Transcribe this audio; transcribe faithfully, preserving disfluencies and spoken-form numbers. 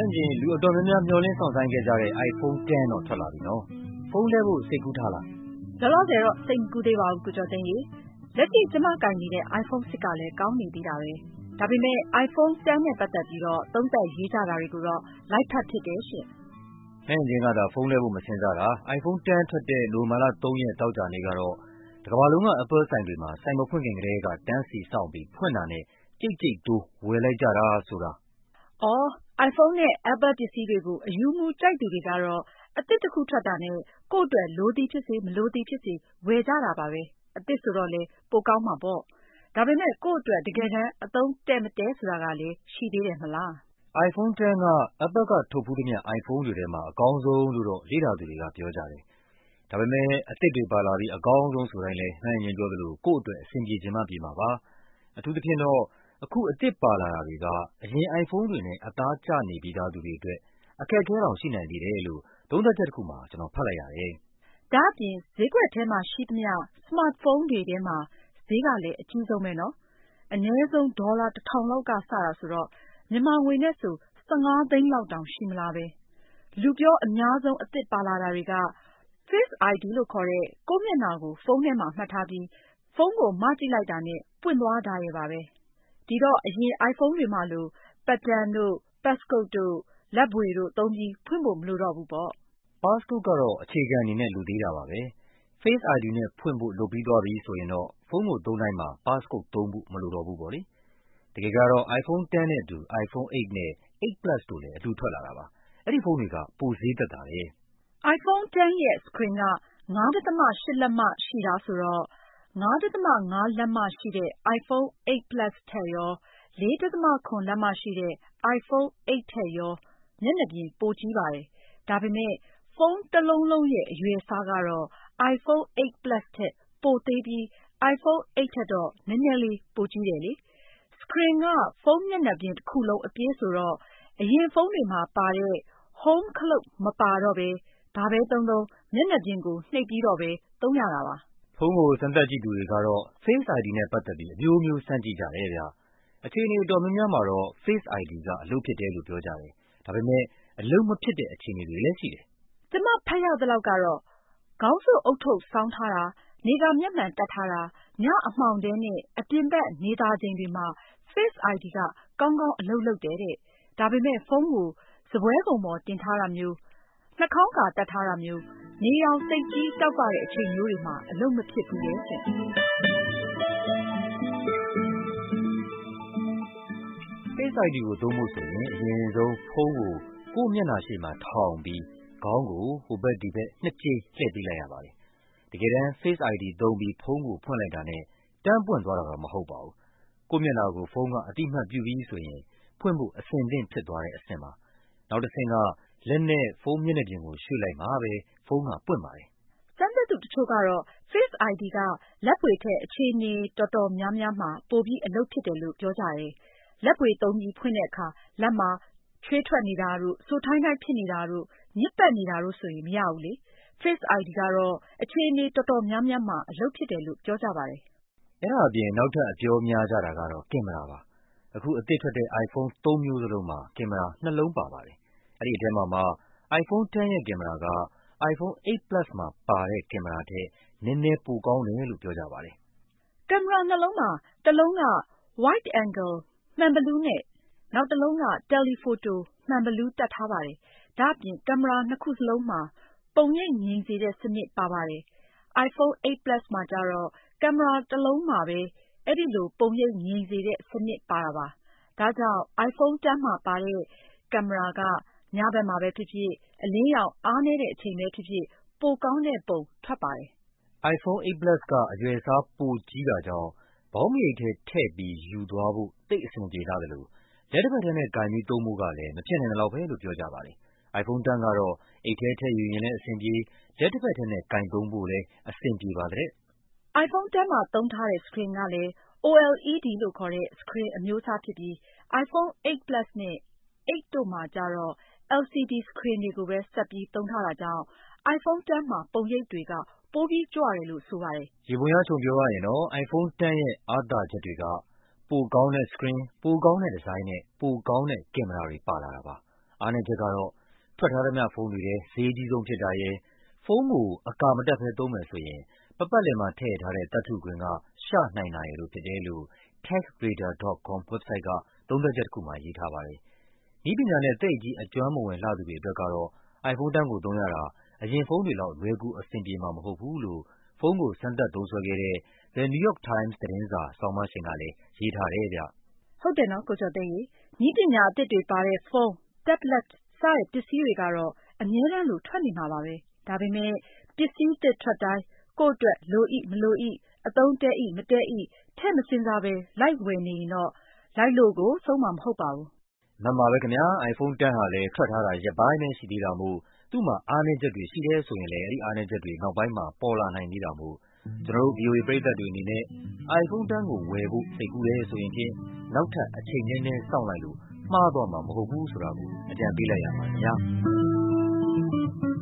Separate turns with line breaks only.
အပြင်လူအတော်များများမျှော်လင့်စောင့်ဆိုင်းခဲ့ကြတဲ့ iPhone 10 တော့ထွက်လာပြီနော်။ဖုန်းလဲဖို့စိတ်ကူးထားလား
။လောလောဆယ်တော့စိတ်မကူးသေးပါဘူးကိုကျော်သိန်းရေ။လက်ရှိကျမကိုင်နေတဲ့ iPhone 6 ကလည်းကောင်းနေသေးတာပဲ။ဒါပေမဲ့ iPhone 10 နဲ့ပတ်သက်ပြီးတော့သုံးသပ်ရေးကြတာတွေကိုတော့လိုက်ဖတ်ဖြစ်တယ်ရှင့်
။အဲ့ဒီကသာဖုန်းလဲဖို့မစင်စားတာ iPhone 10 ထွက်တဲ့နိုဝင်ဘာလသုံးရက်တောက်ကြနေ့ကတော့တကမ္ဘာလုံးက Apple ဆိုင်တွေမှာဆိုင်မဖွင့်ခင်ကတည်းကတန်းစီစောင့်ပြီးဖွင့်တာနဲ့ကြိတ်ကြိတ်တိုးဝယ်လိုက်ကြတာဆိုတာ
။အော် iPhone နဲ့ Apple ပစ္စည်းတွေကိုအယူမူကြိုက်သူတွေကတော့အသစ်တစ်ခုထွက်တာနဲ့ကိုယ့်အတွက်လိုသည်ဖြစ်စေမလိုသည်ဖြစ်စေဝယ်ကြတာပါပဲ။အသစ်ဆိုတော့လေပိုကောင်းမှာပေါ့။ဒါပေမဲ့ကိုယ့်အတွက်တကယ်တမ်းအသုံးတဲ့မတဲ့ဆိုတာကလည်းရှိသေးတယ်မလား
။ iPhone 10 က Apple ကထုတ်ဖူးသမျှ iPhone တွေထဲမှာအကောင်းဆုံးလို့တော့လေ့လာသူတွေကပြောကြတယ်။ဒါပေမဲ့အသစ်တွေပါလာပြီးအကောင်းဆုံးဆိုတိုင်းလည်းမှန်ရင်ပြောသလိုကိုယ့်အတွက်အဆင်ပြေချင်မှပြေမှာပါ။အထူးသဖြင့်တော့အခုအသစ်ပါလာတာတွေကအရင် iPhone တွေနဲ့အသားကျနေပြီးသားသူတွေအတွက်အခက်အခဲတောင်ရှိနိုင်သေးတယ်လို့သုံးသပ်ချက်တစ်ခုမှာကျွန်တော်ဖတ်လိုက်ရတယ်
။ဒါ့အပြင်ဈေးကွက်ထဲမှာရှိသမျှ Smartphone တွေထဲမှာဈေးကလည်းအကြီးဆုံးပဲနော်။အနည်းဆုံးဒေါ်လာတစ်ထောင်လောက်ကစတာဆိုတော့မြန်မာငွေနဲ့ဆို၁၅သိန်းလောက်တောင်ရှိမလားပဲ။လူပြောအများဆုံးအသစ်ပါလာတာတွေက Face အိုင် D လို့ခေါ်တဲ့ကိုယ့်မျက်နှာကိုဖုန်းထဲမှာမှတ်ထားပြီးဖုန်းကိုမကြည့်လိုက်တာနဲ့ပွင့်သွားတာရဲ့ပါပဲ။ဒီတော့အရင် iPhone တွေမှာလို Pattern တို့ Passcode တို့ လက်ဗွေတို့သုံးပြီးဖွင့်ဖို့မလိုတော့ဘူးပေါ့
။ Passcode ကတော့အခြေခံအနေနဲ့လိုသေးတာပါပဲ။ Face အိုင် D နဲ့ဖွင့်ဖို့လုပ်ပြီးသွားပြီဆိုရင်တော့ဖုန်းကိုသုံးတိုင်းမှာ Passcode သုံးဖို့မလိုတော့ဘူးပေါ့လေ။တကယ်ကတော့ iPhone 10 နဲ့အတူ iPhone 8 နဲ့ 8 Plus တို့လည်းအတူထွက်လာတာပါ။အဲ့ဒီဖုန်းတွေကပိုဈေးသက်သာတယ်
။ iPhone 10 ရဲ့ screen က ၅.၈ လက်မရှိတာဆိုတော့၅.၅ လက်မရှိတဲ့ iPhone 8 Plus ထက်ရော၄.၇ လက်မရှိတဲ့ iPhone 8 ထက်ရောမျက်နှာပြင်ပိုကြီးပါတယ်။ဒါပေမဲ့ဖုန်းတစ်လုံးလုံးရဲ့အရွယ်အစားကတော့ iPhone 8 Plus ထက်ပိုသေးပြီး iPhone 8 ထက်တော့နည်းနည်းလေးပိုကြီးတယ်လေ။ screen ကဖုန်းမျက်နှာပြင်တစ်ခုလုံးအပြည့်ဆိုတော့အရင်ဖုန်းတွေမှာပါတဲ့ Home ခလုပ်မပါတော့ပဲဘာပဲသုံးသုံးမျက်နှာပြင်ကိုနှိပ်ပြီးတော့ပဲသုံးရတာပါ
။ဖုန်းကိုစမ်းသပ်ကြည့်သူတွေကတော့ Face အိုင် D နဲ့ပတ်သက်ပြီးအမျိုးမျိုးစမ်းကြည့်ကြတယ်ဗျ။အခြေအနေအတော်များများမှာတော့ Face အိုင် D ကအလုပ်ဖြစ်တယ်လို့ပြောကြတယ်။ဒါပေမဲ့အလုပ်မဖြစ်တဲ့အခြေအနေတွေလည်းရှိတယ်
။ကျမဖတ်ရသလောက်ကတော့ခေါင်းစွပ်ဦးထုပ်ဆောင်းထားတာနေကာမျက်မှန်တပ်ထားတာညအမှောင်ထဲနဲ့အပြင်ဘက်နေသာချိန်တွေမှာ Face အိုင် D ကကောင်းကောင်းအလုပ်လုပ်တယ်တဲ့။ဒါပေမဲ့ဖုန်းကိုစားပွဲခုံပေါ်တင်ထားတာမျိုးနှာခေါင်းကာတပ်ထားတာမျိုးနေရောင်သိပ်ကြီးတောက်ပတဲ့အချိန်မျိုးတွေမှာအလုပ်မဖြစ်ဘူးတဲ့ရှင့်။
Face အိုင် D ကိုသုံးဖို့ဆိုရင်အရင်ဆုံးဖုန်းကိုကိုယ့်မျက်နှာရှေ့မှာထောင်ပြီးခေါင်းကိုဟိုဘက်ဒီဘက်နှစ်ကြိမ်လှည့်ပေးလိုက်ရပါတယ်။တကယ်တမ်း Face အိုင် D သုံးပြီးဖုန်းကိုဖွင့်လိုက်တာနဲ့တန်းပွင့်သွားတာတော့မဟုတ်ပါဘူး။ကိုယ့်မျက်နှာကိုဖုန်းကအသိအမှတ်ပြုပြီဆိုရင်ဖွင့်ဖို့အဆင်သင့်ဖြစ်သွားတဲ့အဆင့်ပါ။နောက်တစ်ဆင့်ကလက်နဲ့ဖုန်းမျက်နှာပြင်ကိုရွှေ့လိုက်မှပဲဖုန်းကပွင့်ပါတယ်
။စမ်းသပ်သူတချို့ကတော့ Face အိုင် D ကလက်ဗွေထက်အခြေအနေတော်တော်များများမှာပိုပြီးအလုပ်ဖြစ်တယ်လို့ပြောကြတယ်။လက်ဗွေသုံးပြီးဖွင့်တဲ့အခါလက်မှာချွေးထွက်နေတာတို့စိုထိုင်းထိုင်းဖြစ်နေတာတို့ညစ်ပတ်နေတာတို့ဆိုရင်မရဘူးလေ။ Face အိုင် D ကတော့အခြေအနေတော်တော်များများမှာအလုပ်ဖြစ်တယ်လို့ပြောကြပါတယ်
။အဲဒါအပြင်နောက်ထပ်အပြောများကြတာကတော့ကင်မရာပါ။အခုအသစ်ထွက်တဲ့ iPhone သုံးမျိုးစလုံးမှာကင်မရာနှစ်လုံးပါပါတယ်။အဲဒီအထဲမှာမှ iPhone 10 ရဲ့ကင်မရာက iPhone 8 Plus မှာပါတဲ့ကင်မရာထက်နည်းနည်းပိုကောင်းတယ်လို့ပြောကြပါတယ်
။ကင်မရာနှစ်လုံးမှာတစ်လုံးက Wide Angle မှန်ဘီလူးနဲ့နောက်တစ်လုံးက Telephoto မှန်ဘီလူးတပ်ထားပါတယ်။ဒါ့အပြင်ကင်မရာနှစ်ခုစလုံးမှာပုံရိပ်ငြိမ်စေတဲ့စနစ်ပါပါတယ်။ iPhone 8 Plus မှာကျတော့ကင်မရာတစ်လုံးမှာပဲအဲဒီလိုပုံရိပ်ငြိမ်စေတဲ့စနစ်ပါတာပါ။ဒါကြောင့် iPhone 10 မှာပါတဲ့ကင်မရာကညဘက်မှာပဲဖြစ်ဖြစ်အလင်းရောင်အားနည်းတဲ့အချိန်ပဲဖြစ်ဖြစ်ပိုကောင်းတဲ့ပုံထွက်ပါတယ်
။ iPhone 8 Plus ကအရွယ်အစားပိုကြီးတာကြောင့်ဘောင်းမရိပ်ထဲထည့်ပြီးယူသွားဖို့သိပ်အဆင်ပြေလှသလိုလက်တစ်ဖက်ထဲနဲ့ကိုင်ပြီးသုံးဖို့ကလည်းမဖြစ်နိုင်သလောက်ပဲလို့ပြောကြပါတယ်။ iPhone 10 ကတော့အိတ်ထဲထည့်ယူရင်လည်းအဆင်ပြေလက်တစ်ဖက်ထဲနဲ့ကိုင်သုံးဖို့လည်းအဆင်ပြေပါတဲ့
။ iPhone 10 မှာသုံးထားတဲ့ screen ကလည်း OLED လို့ခေါ်တဲ့ screen အမျိုးအစားဖြစ်ပြီး iPhone 8 Plus နဲ့ 8 တို့မှာကျတော့ แอล ซี ဒီ screen တွေကိုပဲဆက်ပြီးသုံးထားတာကြောင့် iPhone 10 မှာပုံရိပ်တွေကပိုပြီးကြွတယ်လို့ဆိုပါတယ်
။ယေဘုယျခြုံပြောရရင်တော့ iPhone 10 ရဲ့အားသာချက်တွေကပိုကောင်းတဲ့ screen, ပိုကောင်းတဲ့ဒီဇိုင်းနဲ့ပိုကောင်းတဲ့ကင်မရာတွေပါလာတာပါအားနည်းချက်ကတော့ထွက်ထားသမျှဖုန်းတွေထဲဈေးကြီးဆုံးဖြစ်တာရယ်၊ ဖုန်းကိုအကာမတပ်ဘဲသုံးမယ်ဆိုရင်ပတ်ပတ်လည်မှာထည့်ထားတဲ့သတ္တုခွင်းကရှနိုင်တာရယ်တို့ဖြစ်တယ်လို့ tech radar dot com ဝက်ဘ်ဆိုက်က သုံးသပ်ချက်တခုမှာရေးထားပါတယ်။ နည်းပညာနဲ့သိပ်ကြီးအကျွမ်းမဝင်လှသူတွေအတွက်ကတော့ iPhone X ကိုသုံးရတာ အရင်ဖုန်းတွေလောက် လွယ်ကူအဆင်ပြေမှာမဟုတ်ဘူးလို့ ဖုန်းကိုစမ်းသပ်သုံးစွဲခဲ့တဲ့ The New York Times သတင်းစာဆောင်းပါးရှင်ကလည်းရေးထားတယ်ဗျ
။ ဟုတ်တယ်နော် ကိုကျော်သိန်းရေ နည်းပညာအသစ်တွေပါတဲ့ဖုန်း၊ တက်ဘ်လက် စတဲ့ပစ္စည်းတွေကတော့ အမြဲတမ်းလိုထွက်နေမှာပါပဲ။ ဒါပေမဲ့ ပစ္စည်းသစ်ထွက်တိုင်း ကိုယ့်အတွက်လို၏မလို၏၊ အသုံးတည့်၏မတည့်၏ ထည့်မစဉ်းစားဘဲ လိုက်ဝယ်နေရင်တော့ လိုက်လို့ကိုဆုံးမှာမဟုတ်ပါဘူး
။ မှန်ပါပဲခင်ဗျာ iPhone X ဟာလည်းထွက်ထားတာရက်ပိုင်းပဲရှိသေးတာမို့ သူ့မှာအားနည်းချက်တွေရှိတယ်ဆိုရင်လည်း အဲဒီအားနည်းချက်တွေ နောက်ပိုင်းမှာပေါ်လာနိုင်သေးတာမို့ ကျနော်တို့ ဗွီအိုအေပရိသတ်တွေအနေနဲ့ iPhone X ကိုဝယ်ဖို့စိတ်ကူးတယ်ဆိုရင်ဖြင့် နောက်ထပ်အချိန်နည်းနည်းစောင့်လိုက်လို့မှားသွားမှာမဟုတ်ဘူးဆိုတာကို အကြံပေးလိုက်ရပါတယ်ခင်ဗျာ။